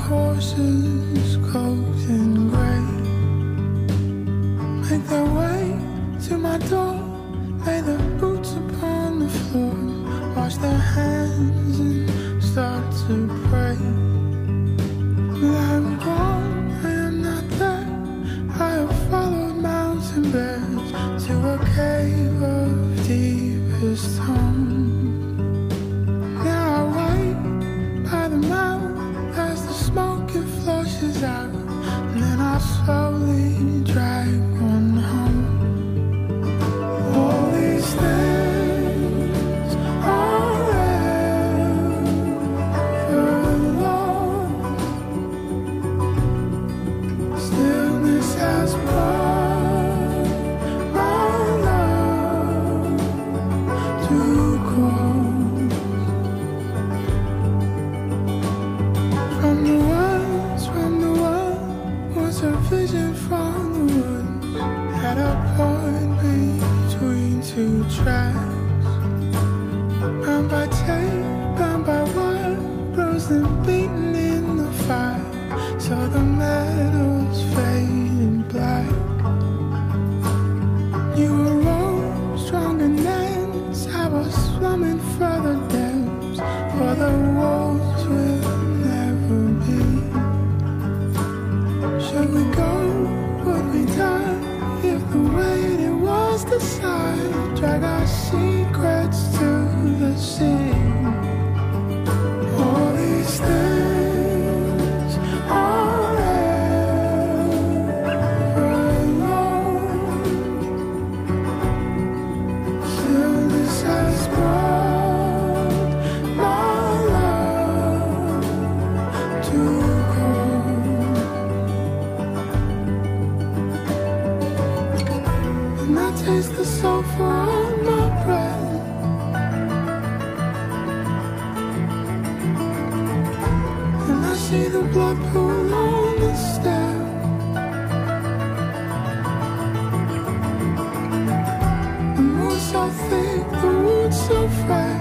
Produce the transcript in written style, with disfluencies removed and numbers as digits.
horses coat in grey make their way to my door, lay their boots upon the floor, wash their hands and start to pray. But I'm gone, I am not there. I have followed mountain bears to a cave of deepest home. Now I wait by the mouth as the smoke it flushes out, and then I slowly drag one home. All these things are ever lost. Stillness has brought my love to cold. From the world was a vision from the woods, had a point between two tracks. Bound by tape, bound by wire, bruised and beaten in the fire, saw the metals fading black. You arose stronger than I was slumming further depths, for the walls will never be. Should we go? Would we die? If the weight it was decided, drag our secrets to the sea. All these things are ever lost. Stillness has brought my love to cold. And I taste the sulfur on my breath, and I see the blood pool on the step. The moon so thick, the wood so fresh.